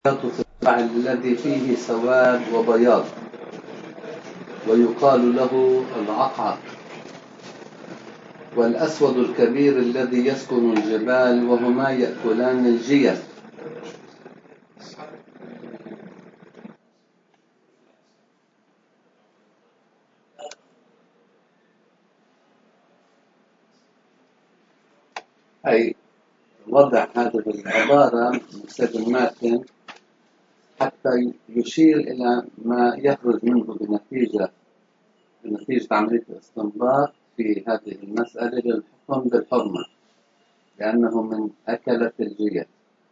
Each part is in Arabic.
الذي فيه سواد وبياض ويقال له العقعق، والأسود الكبير الذي يسكن الجبال، وهما يأكلان الجيف. أي وضع هذه العبارة من ستيفن مارتن حتى يشير إلى ما يخرج منه بنتيجة عملية الاستنباط في هذه المسألة للحكم بالحرمة، لأنه من أكلة الجيف.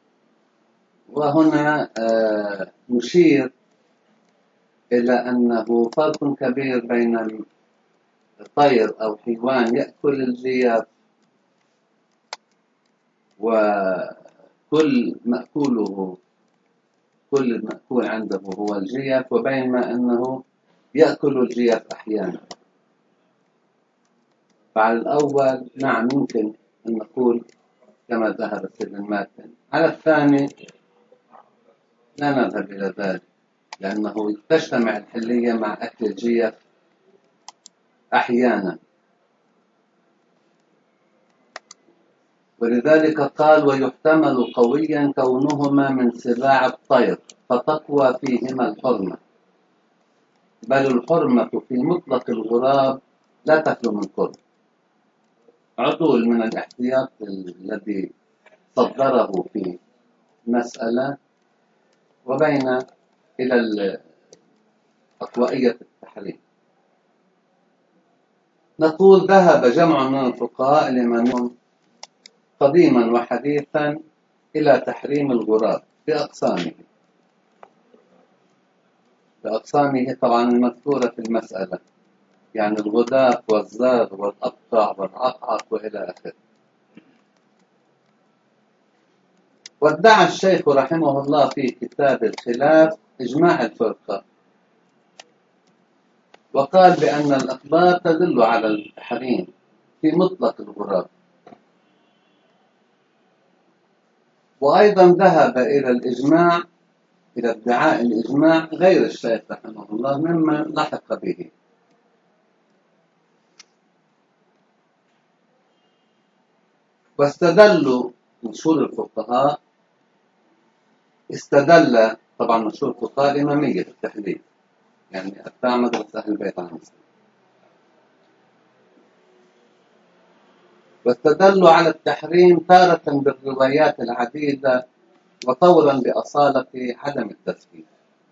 وهنا نشير إلى أنه فرق كبير بين طير أو حيوان يأكل الجيف وكل المأكول عنده هو الجيف، وبينما أنه يأكل الجيف أحيانا. فعلى الأول نعم يمكن أن نقول كما ذهب ستيفن مارتن، على الثاني لا نذهب إلى ذلك، لأنه تجتمع الحلية مع أكل الجيف أحيانا. ولذلك قال: ويحتمل قويا كونهما من سباع الطير فتقوى فيهما الحرمة، بل الحرمة في مطلق الغراب لا تخلو من قرب. عدول من الاحتياط الذي صدره في مسألة وبين إلى أقوائية التحريم. نقول ذهب جمع من الفقهاء الإماميون قديما وحديثا إلى تحريم الغراب بأقسامه طبعا المذكورة في المسألة، يعني الغداف والزاغ والأبقع والعقعق وإلى آخره. وادعى الشيخ رحمه الله في كتاب الخلاف إجماع الفرقة، وقال بأن الأخبار تدل على التحريم في مطلق الغراب. وأيضا ذهب إلى ادعاء الإجماع غير الشيخ رحمه الله ممن لحق به. واستدلوا مشهور الفقهاء، طبعا مشهور الفقهاء الإمامية في التحديد، يعني أتباع مدرسة أهل البيت عليهم السلام، واستدلوا على التحريم تارة بالروايات العديدة وطورا بأصالة عدم التسكين.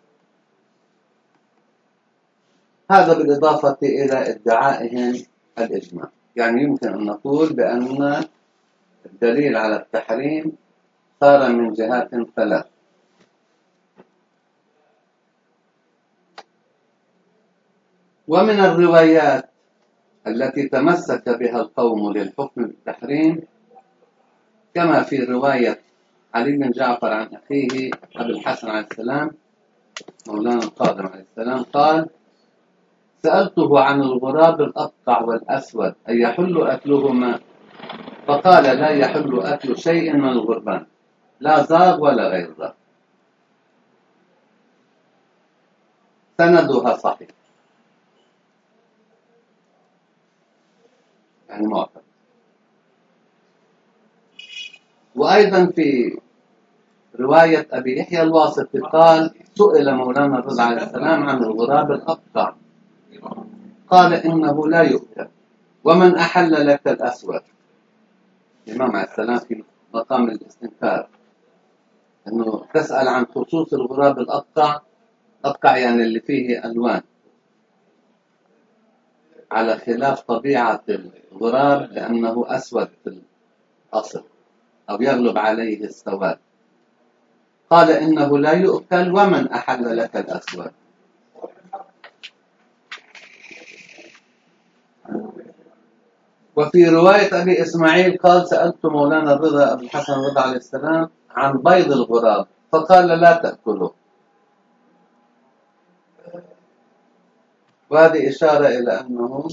هذا بالإضافة إلى ادعائهم الإجماع. يعني يمكن أن نقول بأن الدليل على التحريم صار من جهات ثلاث. ومن الروايات التي تمسك بها القوم للحكم بالتحريم كما في رواية علي بن جعفر عن أخيه أبي الحسن عليه السلام مولانا القادم عليه السلام قال: سألته عن الغراب الأبقع والأسود أي يحل أكلهما؟ فقال: لا يحل أكل شيء من الغربان، لا زاغ ولا غير زاغ. سندها صحيح، يعني معتبر. وأيضا في رواية أبي يحيى الواسطي قال: سئل مولانا الرضا عليه السلام عن الغراب الأبقع، قال: إنه لا يؤكل. ومن أحل لك الأسود؟ الإمام عليه السلام في مقام الاستنكار، أنه تسأل عن خصوص الغراب الأبقع، أبقع يعني اللي فيه ألوان، على خلاف طبيعة الغراب لأنه أسود في الأصل أو يغلب عليه السواد. قال: إنه لا يؤكل. ومن أحل لك الأسود؟ وفي رواية أبي إسماعيل قال: سألت مولانا الرضا أبي الحسن الرضا عليه السلام عن بيض الغراب فقال: لا تأكله. وهذه إشارة إلى أنه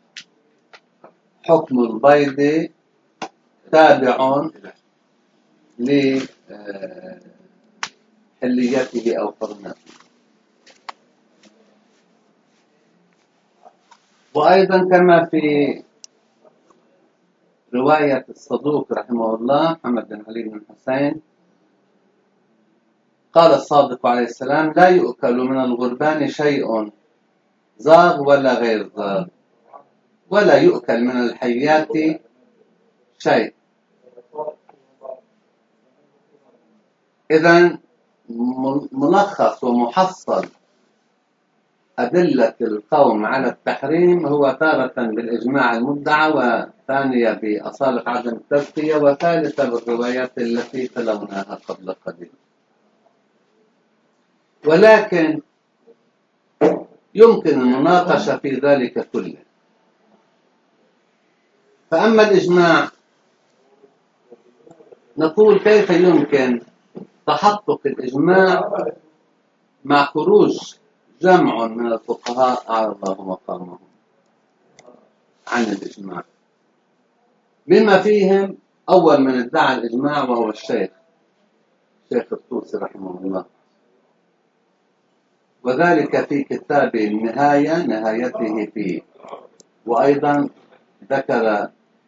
حكم البيض تابع لحليته أو حرمته. وأيضا كما في رواية الصدوق رحمه الله محمد بن علي بن الحسين، قال الصادق عليه السلام: لا يؤكل من الغربان شيء زاغ ولا غير زاغ، ولا يؤكل من الحيات شيء. إذن ملخص ومحصل أدلة القوم على التحريم هو تارة بالإجماع المدعى، وثانية بأصالة عدم التزكية، وثالثة بالروايات التي تلوناها قبل قليل. ولكن يمكن المناقشة في ذلك كله. فأما الإجماع، نقول كيف يمكن تحقق الإجماع مع خروج جمع من الفقهاء أعلى الله مقامهم عن الإجماع، بما فيهم أول من ادعى الإجماع وهو الشيخ الطوسي رحمه الله، وذلك في كتاب النهاية، نهايته فيه. وأيضا ذكر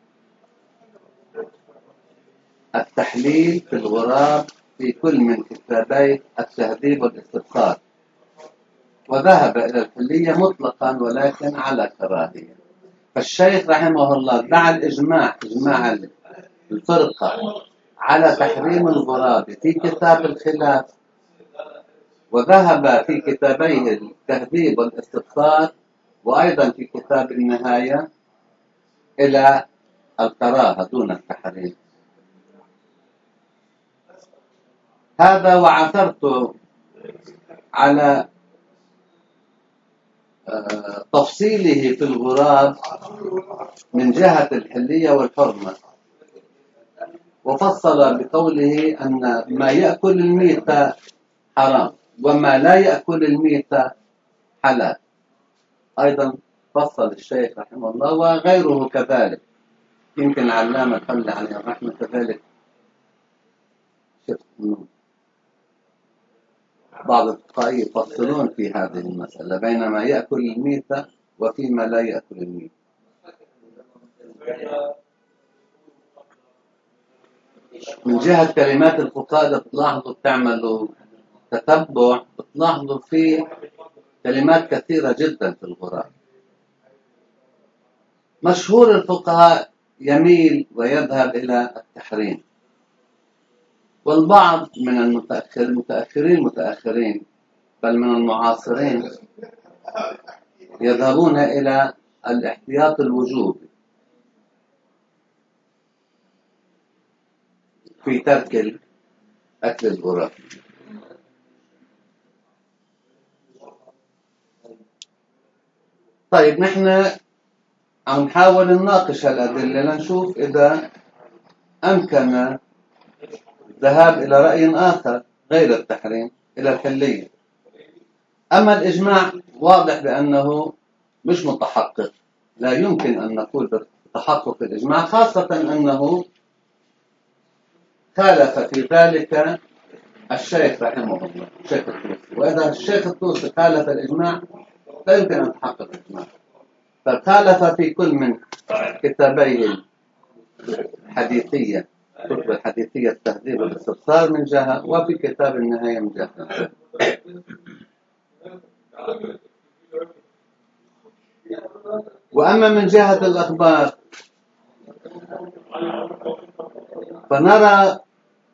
التحليل في الغراب في كل من كتابي التهذيب والاستبصار، وذهب إلى الحلية مطلقا ولكن على كراهية. فالشيخ رحمه الله ادعى الإجماع، إجماع الفرقة على تحريم الغراب في كتاب الخلاف، وذهب في كتابيه التهذيب والاستبصار وأيضا في كتاب النهاية إلى الكراهة دون التحريم. هذا وعثرت على تفصيله في الغراب من جهة الحلية والحرمة، وفصل بقوله أن ما يأكل الميتة حرام وما لا يأكل الميتة حلال. أيضا فصل الشيخ رحمه الله وغيره كذلك، يمكن العلامة الحمد عليه الرحمة كذلك بعض الفقهاء يفصلون في هذه المسألة بين ما يأكل الميتة وفيما لا يأكل الميتة. من جهة كلمات الفقهاء بتلاحظوا، بتعملوا تتبع، بتلاحظوا في كلمات كثيرة جدا في الغراب. مشهور الفقهاء يميل ويذهب إلى التحريم، والبعض من المتأخرين بل من المعاصرين يذهبون إلى الاحتياط الوجوبي في ترك أكل الغراب. طيب، نحن عم نحاول نناقش الأدلة لنشوف إذا أمكن الذهاب إلى رأي آخر غير التحريم إلى الحلية. أما الإجماع واضح بأنه مش متحقق، لا يمكن أن نقول بتحقق الإجماع، خاصة أنه خالف في ذلك الشيخ رحمه الله، الشيخ الطوسي. وإذا الشيخ الطوسي خالف الإجماع لا يمكن أن تحقق الإجماع. فخالف في كل من كتابيه الحديثية، كتب الحديثية التهذيب والاستبصار من جهة، وفي كتاب النهاية من جهة. وأما من جهة الأخبار فنرى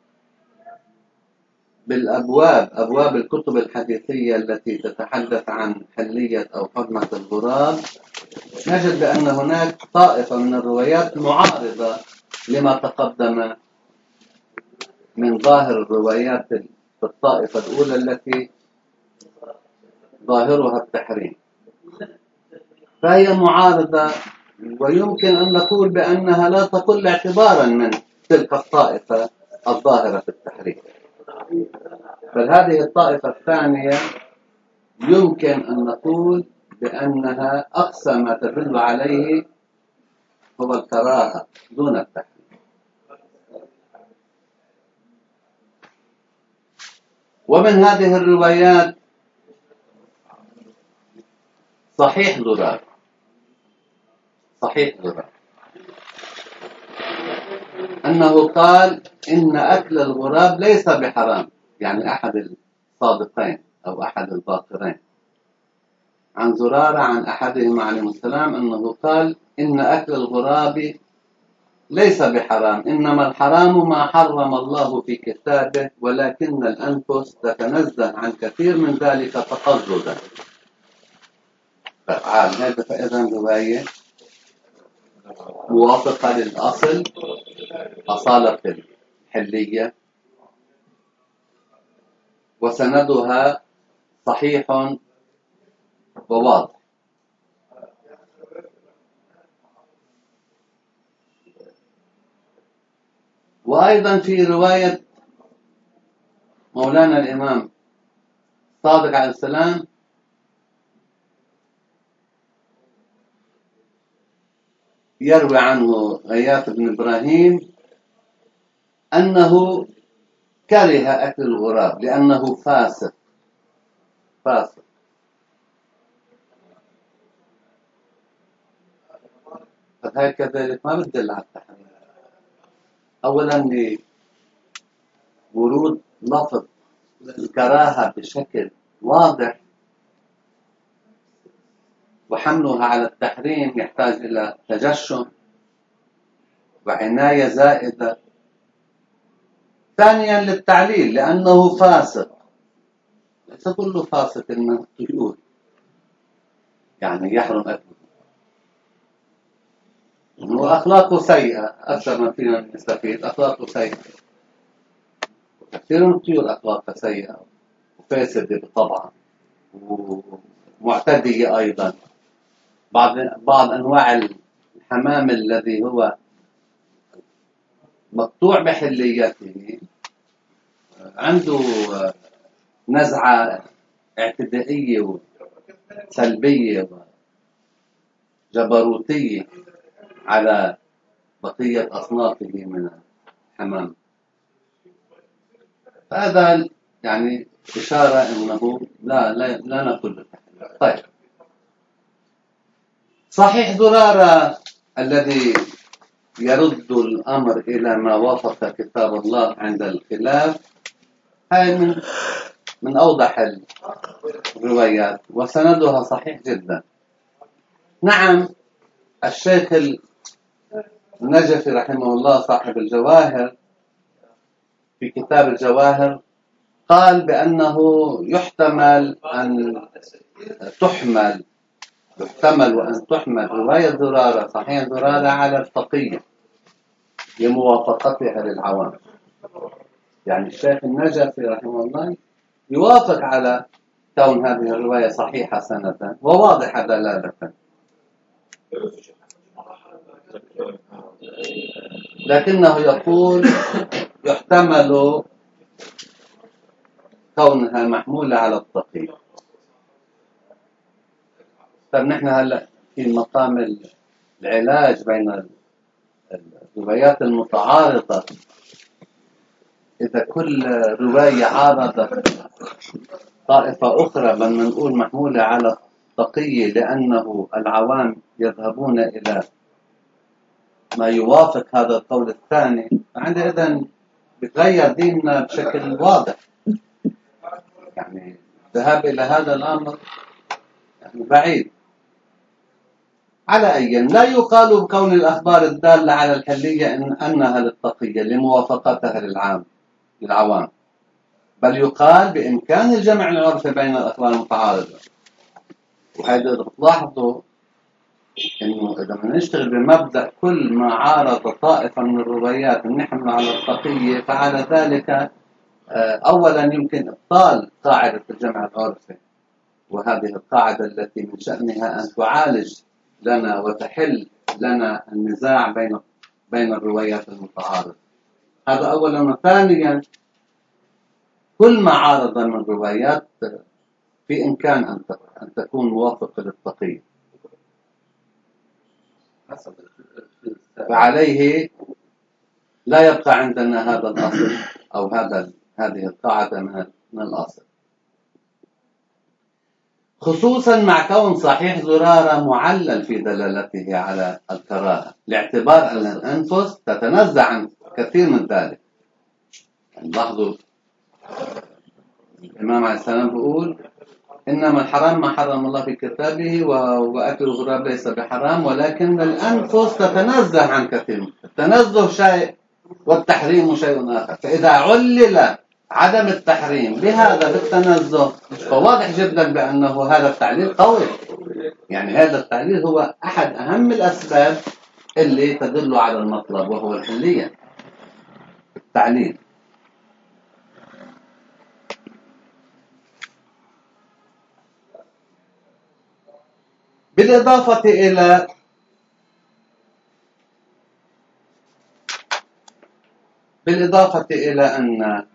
بالأبواب، أبواب الكتب الحديثية التي تتحدث عن حلية أو حرمة الغراب، نجد بأن هناك طائفة من الروايات معارضة لما تقدم من ظاهر الروايات في الطائفة الأولى التي ظاهرها التحريم، فهي معارضة، ويمكن أن نقول بأنها لا تقل اعتبارا من تلك الطائفة الظاهرة في التحريم. بل هذه الطائفة الثانية يمكن أن نقول بأنها أقصى ما تدل عليه هو الكراهة دون التحريم. ومن هذه الروايات صحيح ضرار، صحيح ضرار، أنه قال إن أكل الغراب ليس بحرام، يعني أحد الصادقين أو أحد الباقرين عن زرارة عن أحدهما عليه السلام أنه قال إن أكل الغراب ليس بحرام، إنما الحرام ما حرم الله في كتابه، ولكن الأنفس تتنزه عن كثير من ذلك تقززا. فإذا رواية موافقة للأصل، أصالة الحلية، وسندها صحيح وواضح. وأيضا في رواية مولانا الإمام صادق عليه السلام يروي عنه غياث بن إبراهيم أنه كره أكل الغراب لأنه فاسق. فهي كذلك ما بتدل على التحريم. أولا لورود لفظ الكراهة بشكل واضح، وحملها على التحريم يحتاج إلى تجشم وعناية زائدة. ثانيا للتعليل لأنه فاسق، ليس كل فاسق من الطيور يعني يحرم أكله، إنه أخلاقه سيئة أكثر ما فينا نستفيد. أخلاقه سيئة، كثير من الطيور أخلاقها سيئة وفاسدة بطبعها ومعتدية أيضا. بعض أنواع الحمام الذي هو مقطوع بحليته عنده نزعة اعتدائية وسلبية وجبروتية على بقية أصنافه من الحمام. فهذا يعني إشارة أنه لا نقول بالتحريم. طيب، صحيح ضرارة الذي يرد الأمر إلى ما وافق كتاب الله عند الخلاف، هاي من أوضح الروايات وسندها صحيح جدا. نعم، الشيخ النجفي رحمه الله صاحب الجواهر في كتاب الجواهر قال بأنه يحتمل وأن تحمل رواية ضرارة صحيح ضرارة على الفقيه لموافقتها للعوام. يعني الشيخ النجفي رحمه الله يوافق على كون هذه الرواية صحيحة سنة وواضحة دلالة، لكنه يقول يحتمل كونها محمولة على التقي. طيب، نحن هلا في مقام العلاج بين الروايات المتعارضة. إذا كل رواية عارضت طائفة أخرى بل نقول محمولة على التقي لأنه العوام يذهبون إلى ما يوافق هذا القول الثاني، فعندئذ بتغير ديننا بشكل واضح. يعني الذهاب إلى هذا الأمر يعني بعيد. على أي لا يقال بكون الأخبار الدالة على الحلية أنها للتقية لموافقتها للعوام، بل يقال بإمكان الجمع العرفي بين الأخبار المتعارضة. وهذا بتلاحظوا إنه إذا بدنا نشتغل بمبدأ كل ما عارض طائفة من الروايات نحمل على التقية، فعلى ذلك أولا يمكن إبطال قاعدة الجمع العرفي، وهذه القاعدة التي من شأنها أن تعالج لنا وتحل لنا النزاع بين الروايات المتعارضة. هذا أولا. وثانيا كل ما عارض من الروايات في إمكان أن تكون موافقة للتقية، فعليه لا يبقى عندنا هذا الأصل أو هذه القاعدة من الأصل، خصوصا مع كون صحيح زرارة معلل في دلالته على الكراهة، لاعتبار أن الأنفس تتنزه عن كثير من ذلك. يعني لاحظوا الإمام عليه السلام بيقول: إنما الحرام ما حرم الله في كتابه، وأكل الغراب ليس بحرام، ولكن الأنفس تتنزه عن كثير. التنزه شيء والتحريم شيء آخر. فإذا علل عدم التحريم بهذا بالتنزه، فواضح جدا بأنه هذا التعليل قوي. يعني هذا التعليل هو أحد أهم الأسباب اللي تدل على المطلب، وهو الحلية. التعليل. بالإضافة إلى أن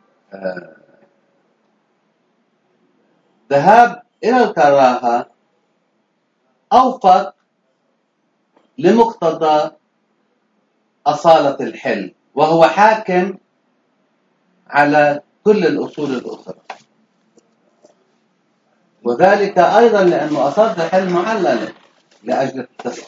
ذهاب إلى الكراهة أوفق لمقتضى أصالة الحل، وهو حاكم على كل الأصول الأخرى. وذلك أيضا لأنه أصالة الحل معللة لأجل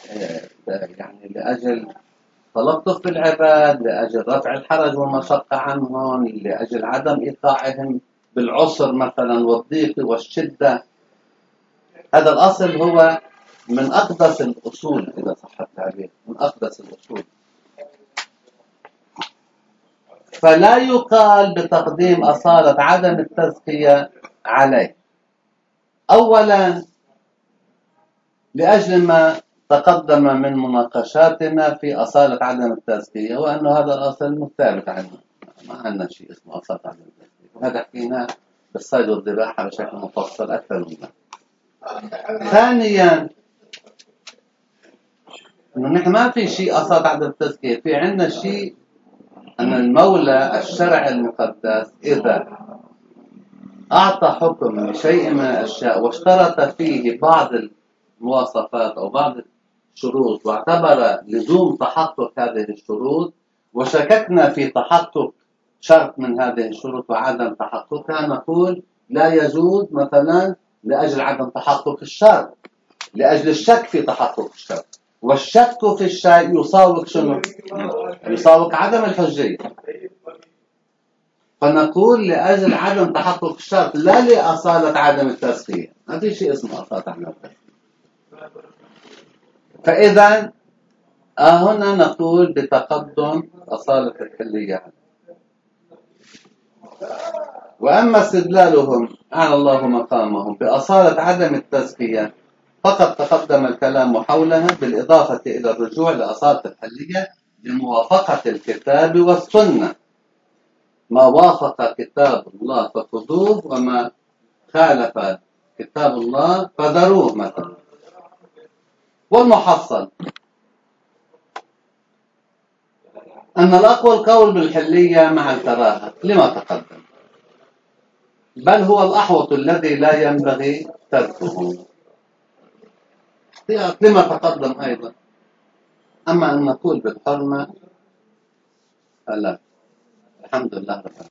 لأجل تلطف بالعباد، لأجل رفع الحرج والمشقة عنهم، لأجل عدم إيقاعهم بالعسر مثلا والضيق والشدة. هذا الأصل هو من أقدس الأصول، إذا صح التعبير، من أقدس الأصول. فلا يقال بتقديم أصالة عدم التزكية عليه، أولا لأجل ما تقدم من مناقشاتنا في أصالة عدم التزكية، وأن هذا الأصل ثابت عنه، ما عندنا شيء اسمه أصالة عدم التزكية، وهذا حكيناه بالصيد والذباحة بشكل مفصل أكثر منه. ثانيا أنه نحن ما في شيء أصالة عدم التزكية، في عندنا شيء أن المولى الشرع المقدس إذا أعطى حكم لشيء من الأشياء واشترط فيه بعض المواصفات أو بعض الشروط، واعتبر لزوم تحقق هذه الشروط، وشككنا في تحقق شرط من هذه الشروط وعدم تحققها، نقول لا يجوز مثلا لأجل عدم تحقق الشرط، لأجل الشك في تحقق الشرط. والشك في الشيء يساوق شنو؟ يساوق عدم الحجية. فنقول لأجل عدم تحقق الشرط، لا لأصالة عدم التزكية. ما في شيء اسمه أصالة عدم التزكية. فإذا هنا نقول بتقدم أصالة الحلية. وأما استدلالهم أعلى الله مقامهم بأصالة عدم التزكية فقد تقدم الكلام حولها، بالإضافة إلى الرجوع لأصالة الحلية بموافقة الكتاب والسنة. ما وافق كتاب الله فخذوه، وما خالف كتاب الله فذروه مثلا. والمحصل أن الأقوى القول بالحلية مع الكراهة لما تقدم، بل هو الأحوط الذي لا ينبغي تركه لما تقدم أيضا. أما أن نقول بالحرمة فلا. الحمد لله رب العالمين.